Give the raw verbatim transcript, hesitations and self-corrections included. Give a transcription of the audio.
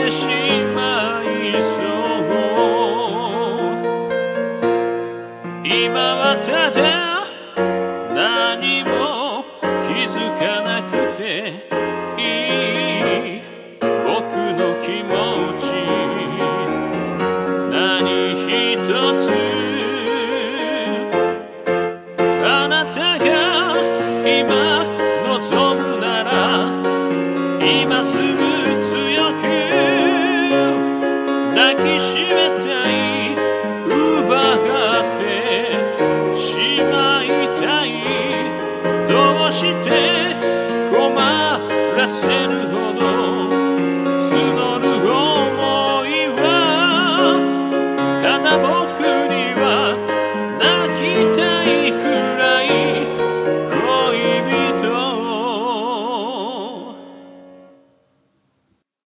てしまいそう。今はただ何も気づかなくていい僕の気持ち、何一つあなたが今望むなら今すぐ強く抱きしめたい、奪ってしまいたい、どうして困らせるほど